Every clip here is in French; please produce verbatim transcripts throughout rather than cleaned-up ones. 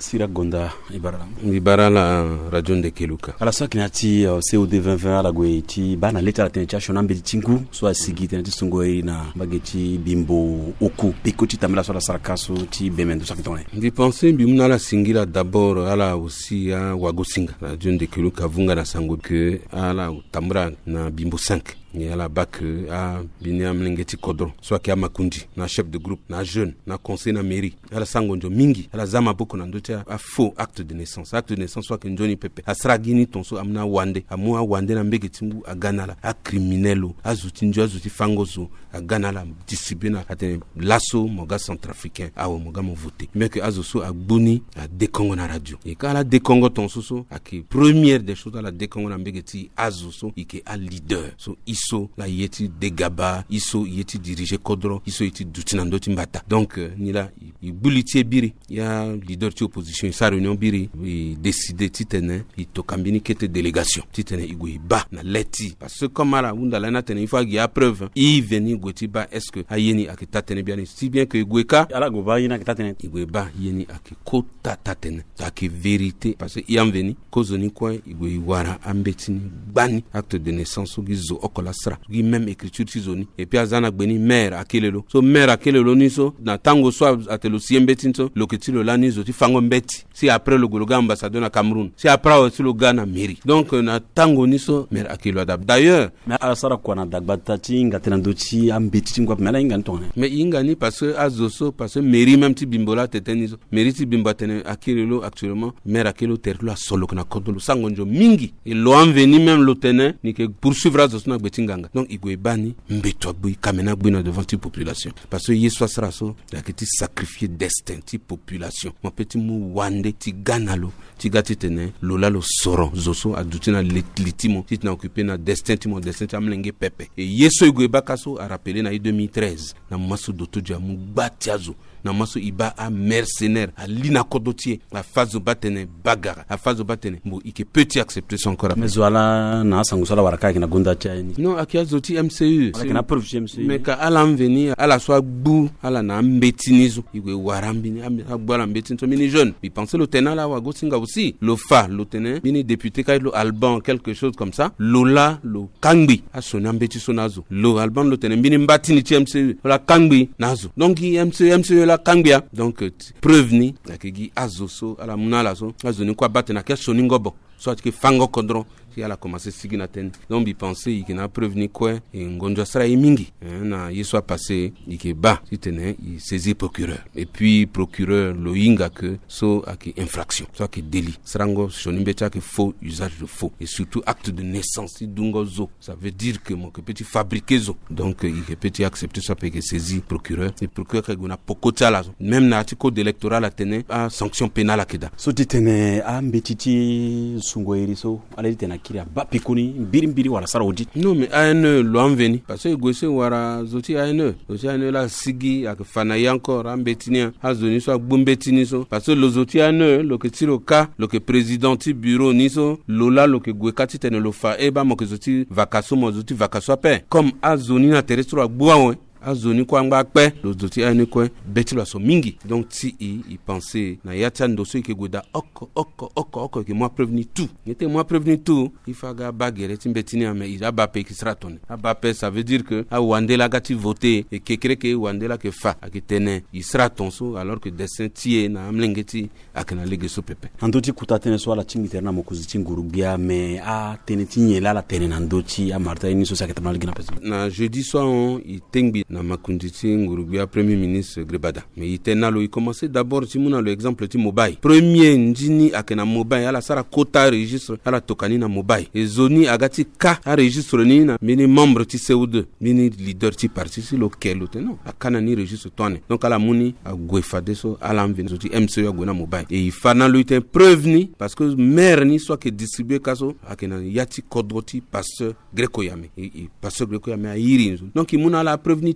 Sira Gonda Ibara. Ibara la radio de Keluka. Ala so kinati C O D vingt vingt ala goiti bana leta tencha shona mbili tingu so asigi tenati sungoi na bageti bimbo oku pikoti tamela so la sarakaso ti bemendo sakitone. Ndi penser bimuna la singira d'abord ala aussi à Wagosinga radio de Keluka vunga na sango que ala tambra na bimbo cinq. Ni ala bac a binia mlingeti kodro soit ki amakundi na chef de groupe na jeune na conseil na mairie ala sangonjo mingi ala zama boko na ndotia a faux acte de naissance acte de naissance soit que njoni pepe asragini tonso amna wande amua wande na mbegeti mbu aganala a criminelo azuti njo azuti fangozo aganala discipline ate lasso moga centrafricain awo moga mo voter mais que azoso agbuni a dekongo na radio et quand la dekongo tonso so aki première des choses ala dekongo na mbegeti azoso ike a leader so iso la yeti de gaba iso yeti dirige kodro iso yeti dutinando timbata donc euh, ni la i buliti biri ya leader ti opposition sa réunion biri i décider titene i to kambini kete délégation titene igwe ba na leti parce que comme ala unda la na tene il faut qu'il y a preuve i veni gweti ba est-ce que ayeni akitatene bien si bien que igweka ala go ba yina akitatene igwe ba yeni akikota tatene aki vérité parce que i am veni kozoni kwa igwe wara ambetini bani acte de naissance gizo okola sra gi même écriture tizoni et puis azana gbeni mère akelelo so mère akelelo ni so na tango so atelo siembeti so loketilo la ni zo ti fango mbeti si après le gologa ambassadeur na Cameroun si après aussi le Ghana mairie donc na tango ni so mère akelo adab d'ailleurs mais asara kwa na dagbata ti ngatena ndoti ambeti ngwa mela inga ntone mais inga ni parce que azoso parce que mairie même ti bimbola teteni so mairie ti bimbatene akelelo actuellement mère akelo terlo solo kana kodolo sangonjo mingi et lo enveni même lo tene ni que poursuivre azoso na betinganga donc igwe bani mbeto bui kamena bui devant ti population parce que yeso sera so la que ti sacrifier destin ti population mon petit mu wande ti ganalo ti gati tene lola lo soro zoso adutina litimo ti na occuper na destin ti mon destin ti amlenge pepe et yeso igwe bakaso a rappelé na deux mille treize na maso doto dia mu batiazo na maso iba a mercenaire a lina kodotier a phase batene bagara a phase batene mo ike petit accepter son corps mais voilà na sangu sala waraka kina gonda tiani non akia zoti M C U kina preuve M C U mais ka ala venir ala soit bu ala na mbetinizo igwe warambini a bola mbetini to mini jeune il pensait le tenant là wago singa aussi le fa le tenant mini député ka lo Alban quelque chose comme ça lola lo kangbi a sona mbeti sonazo lo Alban le tenant mini mbatini ti M C U la kangbi nazo donc M C U M C U la kangbi donc preuve ni akigi azoso ala munala so azoni kwa batena ke soningobo soit que fango kodron si ala commencé sigina ten donc bi penser il n'a prévenu quoi et ngonjo sera mingi na il soit passé il ke ba si tenait il saisit procureur et puis procureur lo inga que so aki infraction soit que délit srango sonimbecha que faux usage de faux et surtout acte de naissance si dungo zo ça veut dire que mon que petit fabriquer zo donc il que petit accepter ça peut que saisir procureur et procureur que gona pokota la même na article d'électoral a tenait à sanction pénale akeda so titene a mbetiti sungo iriso ala titene kiria ba pikuni mbiri mbiri wala sarodi non mais A N E lo enveni parce que gose wara zoti A N E zoti A N E la sigi akfana yanko rambetinia azoni so agbembetini so parce que lo zoti A N E lo que tiro ka lo que président ti bureau ni so lola lo que gwekati tene lo fa e ba mo que zoti vacasso mo zoti vacasso pe comme azoni na terrestre agboa azoni kwa ngba pe lo zoti A N E kwa beti lo so mingi donc si i, i pensait na yata ndoso ke goda oko oko oko oko que moi prévenu tout était moi prévenu tout il faga bagere timbetini ame il a bape qui sera tonné a bape ça veut dire que a wandela gati voter et que crée que wandela que fa akitene il sera tonso alors que destin tie na amlengeti akana lege so pepe andoti kutatene so ala tingi terna mokuzi tingurubia mais a tenetinye la la tenen andoti a marta ini so saketa malgina pesi na jeudi soir on il tengbi na makunditi ngurubia premier ministre Grebada mais il était nalo il commençait d'abord si mona le exemple ti mobile premier njini akena mobile ala sara kota registre ala tokani na mobile et zoni agati ka a registre ni na mini membre ti C O deux mini leader ti parti si local non akana ni registre tonne donc ala muni a gwefade so ala mveni ti M C U agona mobile et il fana lo était preuve ni parce que maire ni soit que distribuer kaso akena yati kodroti pasteur Greco Yame et pasteur Greco Yame a yiri donc il muna la preuve ni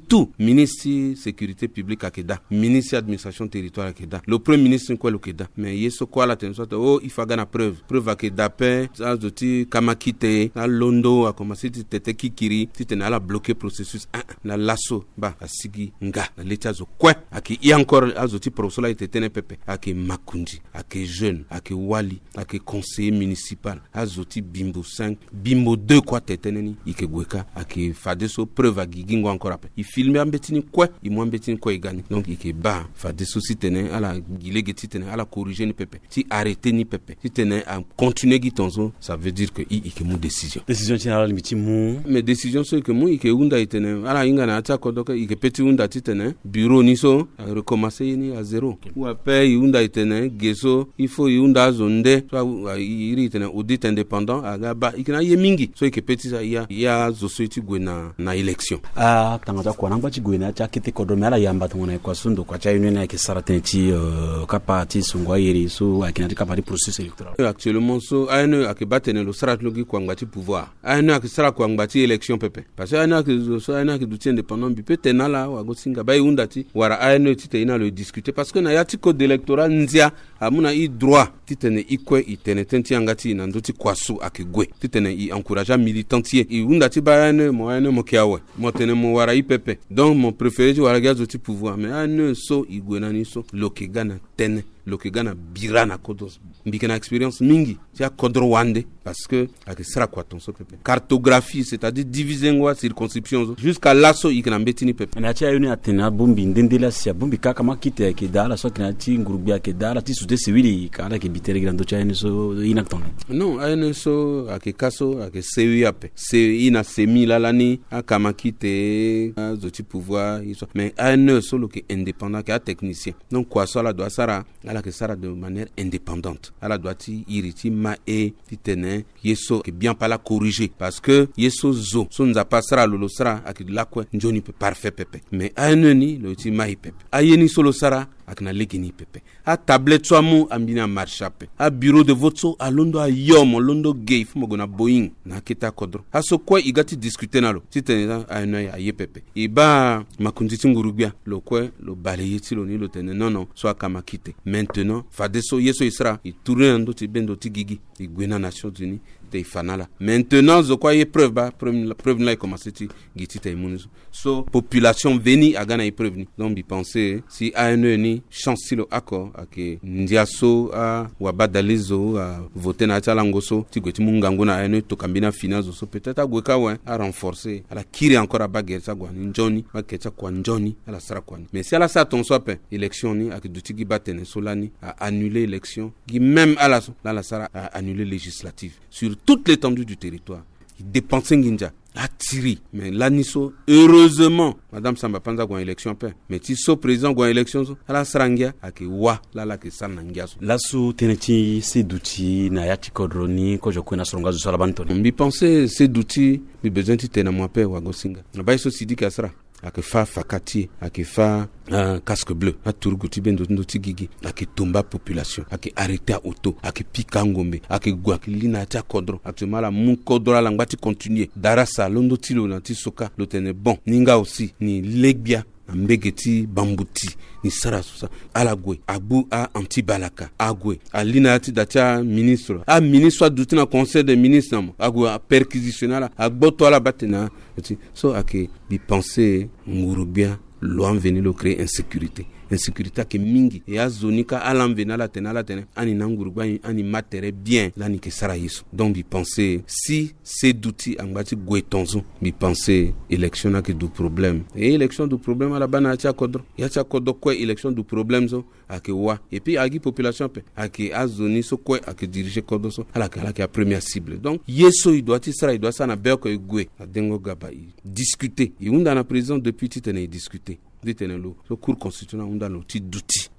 surtout ministre sécurité publique à Keda, ministre administration territoire à Keda, le premier ministre quoi le Keda, mais yeso quoi la tension oh il faut gagner preuve preuve à Keda pe ça zoti kamakite na londo a commencé tete kikiri tete na la bloquer processus na lasso ba asigi nga na l'état zo quoi aki y encore azoti prosola tete pepe aki makundi aki jeune aki wali aki conseiller municipal azoti bimbo cinq bimbo deux quoi tete neni ikegweka aki fadeso preuve à gigingo encore après il filme ambetini quoi il mo ambetini quoi il gagne donc il ba fadeso si tene ala gilege ti tene ala corriger ni pepe si arrêter ni pepe si tene à continuer gitonzo ça veut dire que i ike mu décision décision tena limiti mu mais décision c'est que mu ike unda itene ala inga na acha kodoka ike peti unda ti tene bureau ni so recommencer ni à zéro okay. Ou après unda itene geso il faut unda zonde so iri itene audit indépendant aga ba ikina yemingi so ike peti sa ya ya zo société gwena na élection ah tangata kwa namba ti gwena cha kete kodomela ala yamba tongona kwa sundo kwa cha union ya kisaratenchi uh, kapati sungwa yeri so akina ti kapati processus électoral actuellement so ayene akibatene lo sarat logi kwa ngati pouvoir ayene akisara kwa ngati élection pepe parce que ayene akizo so ayene akiduti indépendant bi peut tenala wa gosinga bay undati wara ayene tite ina le discuter parce que na yati code électoral nzia amuna i droit titene ikwe itene tenti ngati na ndoti kwasu akigwe titene i encourager militantier i undati bayane mo ayene mo kiawe mo tene mo wara I pepe donc mon préféré wara gazo ti pouvoir mais ayene so igwena ni so lokigana tene lokigana birana kodos mbikena expérience mingi tia kodro wande parce que avec sera quoi ton so pepe cartographie c'est-à-dire diviser ngwa circonscription jusqu'à lasso ikena mbetini pepe na tia yuni atena bumbi ndendela sia bumbi kaka makite ke dala so kena ti ngurubia ke dala ti sute sivili kala ke bitere grando tia yuni so inacton non ayene so ake kaso ake sewi ape se ina semi la lani akamakite zoti pouvoir iso mais ayene so lo ke indépendant ke technicien donc quoi ça la doit sara ala que ça de manière indépendante ala doit ti iriti ma e titene yeso que bien pas la corriger parce que yeso zo so nza pasara lolo sara akidla kwa njoni pe parfait pepe mais ayeneni lo ti mai pepe ayeni solo sara akna legini pepe a tablette so mu ambina marchape a bureau de vote so a londo a yom londo gay fumo gona boeing na kita kodro a so kwa igati discuter nalo titene ayeno ya ye pepe iba makundi ngurubia lo kwa lo balayer ti lo ni lo tene non non so akama kite maintenant fadeso yeso isra i tourner ndo ti bendo ti gigi i gwena Nations Unies te fanala maintenant zo kwa ye preuve ba preuve preuve na commencer ti giti te imunizo so population veni agana i preuve ni donc bi penser si ayeno ni chance le accord ake ndiaso a wabadalizo a voter na tala ngoso ti gweti mungango na ayeno to kambina finance so peut-être agweka wa a renforcer ala kiri encore a baguer sa gwa njoni ba kecha kwa njoni ala sara kwa mais si ala sa ton so pe élection ni ake duti gi batene solani a annuler élection gi même ala so la la sara a annuler législative sur toute l'étendue du territoire il dépenser nginja attiré mais là niso heureusement madame Samba Panza gwa élection pe mais ti so président gwa élection so ala sarangia ake wa la la ke sanangia so la su teneti c'est d'outils na yati kodroni ko joko na songa zo sala bantoni mbi penser c'est d'outils mi besoin ti tena moi pe wa gosinga na ba so sidi ka sara ake fa fakati ake fa un casque bleu a turguti bendo ndoti gigi ake tomba population ake arrêter à auto ake pika ngombe ake gwa lina ta kodro actuellement la mun kodro la ngati continuer darasa londo tilo na tisoka lo tene bon ninga aussi ni legbia mbegeti bambuti ni sara susa alagwe abu a antibalaka agwe alina ti dacha ministre a ministre duti na conseil des ministres agwe a perquisitionnala agboto ala batena so ake bi penser ngurubia lo venir le créer insécurité insécurité ke mingi et azonika alamvena la tena la tena ani nangurugba ani matere bien la ni ke sara yiso donc bi penser si c'est d'outils angbati gwetonzo bi penser élection na ke du problème et élection du problème ala bana cha kodro ya cha kodro quoi élection du problème zo ake wa et puis agi population pe ake azoni so quoi ake diriger kodro so ala ke ala ke première cible donc yeso il doit sara il doit ça na beko gwe adengo gaba discuter et unda na président depuis titene discuter détenelo so cour constitutionnel unda no ti duti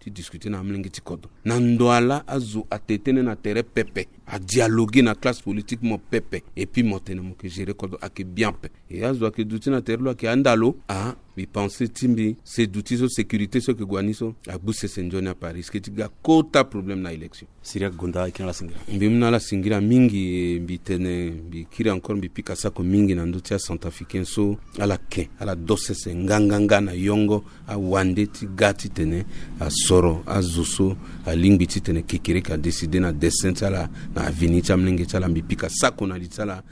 ti discuter na mlenge ti kodo na ndoala azu atetene na terrain pepe a dialoguer na classe politique mo pepe et puis motene mo que gérer kodo ake bien pe et azu ake duti na terrain lo ake andalo a bi penser timbi c'est d'outils de sécurité ce que guaniso a bousse senjoni à Paris que tiga kota problème na élection Syria gonda ikina la singira mbimna la singira mingi bitene bi kiri encore bi pika sako mingi na nduti ya centrafricain so ala ke ala dosese nganganga na yongo a wande ti gati tene a soro a zuso a lingbi ti tene kekere ka décider na descente ala na avenue ta mlenge ta la mbipika sako na litala